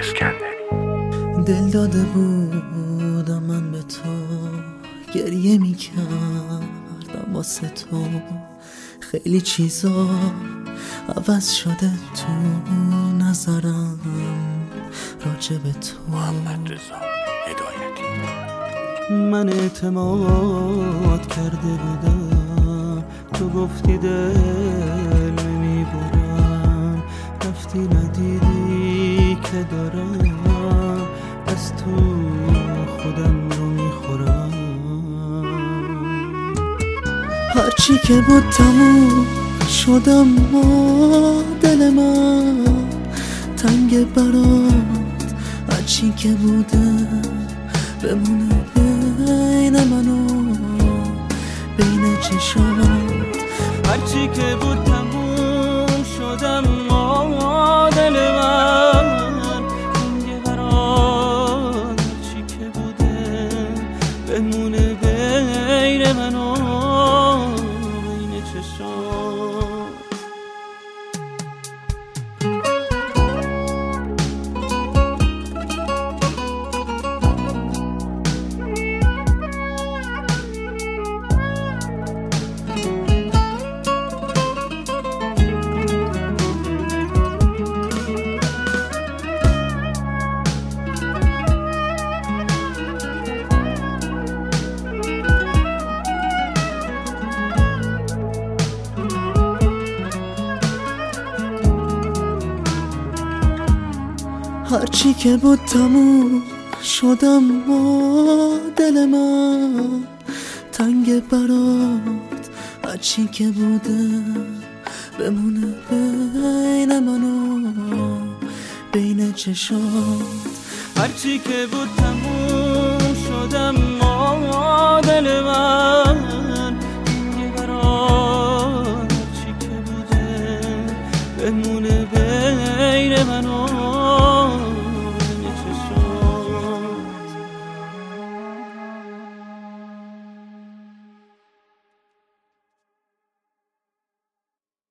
دل داده بودم من به تو، گریه میکردم واسه تو، خیلی چیزا عوض شده تو نظرم راجع به تو. محمد رضا هدایتی. من اعتماد کرده بودم، تو گفتی دل میبرم، رفتی ندیدی که دارم از تو خودم رو میخورم. هرچی که بود تموم شدم ما، دل من تنگ برات، هرچی که بوده بمونه بین من و بین چشات. هرچی که بود تموم شدم ما، دل من تنگ برات، هرچی که بوده بمونه بین من و بین چشات. هرچی که بود تموم شدم ما، دل من تنگ برات، هرچی که بوده بمونه بین من و بین چشات. هرچی که بود تموم شدم ما، دل من تنگ برات، هرچی که بوده بمونه بین من و